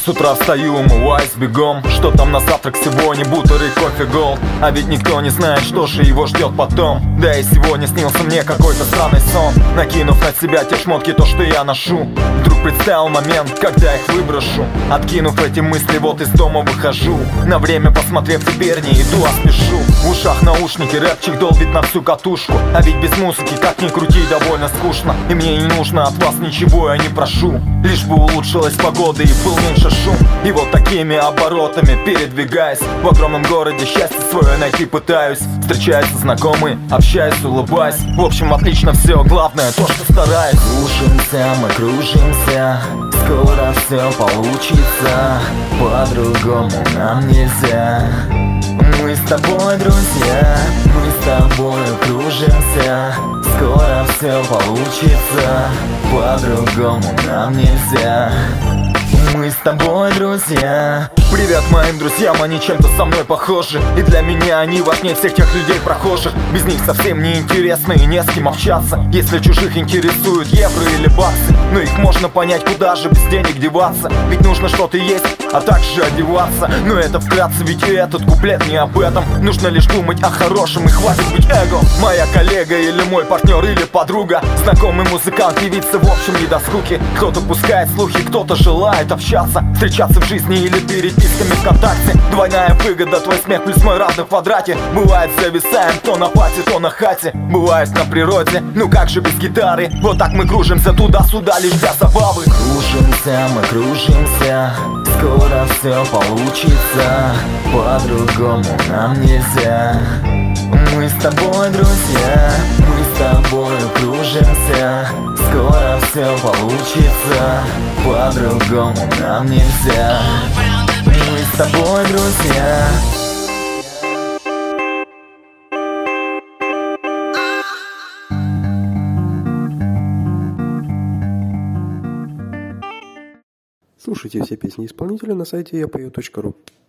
С утра встаю, умываюсь бегом. Что там на завтрак сегодня? Бутеры, кофе, голд. А ведь никто не знает, что же его ждет потом. Да и сегодня снился мне какой-то странный сон. Накинув на себя те шмотки, то, что я ношу, вдруг представил момент, когда их выброшу. Откинув эти мысли, вот из дома выхожу. На время посмотрев, теперь не иду, а спешу. В ушах наушники, рэпчик долбит на всю катушку. А ведь без музыки, как ни крути, довольно скучно. И мне не нужно от вас ничего, я не прошу. Лишь бы улучшилась погода и был меньше шум. И вот такими оборотами передвигаясь в огромном городе, счастье свое найти пытаюсь. Встречаются знакомые, общаюсь, улыбаюсь. В общем, отлично все, главное то, что стараюсь. Кружимся, мы кружимся, скоро все получится. По-другому нам нельзя. Мы с тобой друзья, мы с тобой кружимся. Скоро все получится. По-другому нам нельзя. Мы с тобой друзья. Привет моим друзьям, они чем-то со мной похожи. И для меня они важнее всех тех людей прохожих. Без них совсем не интересно и не с кем общаться. Если чужих интересуют евро или баксы, но их можно понять, куда же без денег деваться. Ведь нужно что-то есть, а также одеваться. Но это вкратце, ведь и этот куплет не об этом. Нужно лишь думать о хорошем и хватит быть эго. Моя коллега или мой партнер или подруга, знакомый музыкант, певица, в общем не до скуки. Кто-то пускает слухи, кто-то желает общаться, встречаться в жизни или переписками ВКонтакте. Двойная выгода, твой смех плюс мой равный в квадрате. Бывает зависаем то на пати, то на хате. Бывает на природе, ну как же без гитары. Вот так мы кружимся туда-сюда лишь для забавы. Кружимся, мы кружимся, скоро все получится. По-другому нам нельзя. Мы с тобой друзья, мы с тобой кружимся. Скоро все получится. По-другому нам нельзя. Мы с тобой друзья. Слушайте все песни исполнителя на сайте yapою.ru.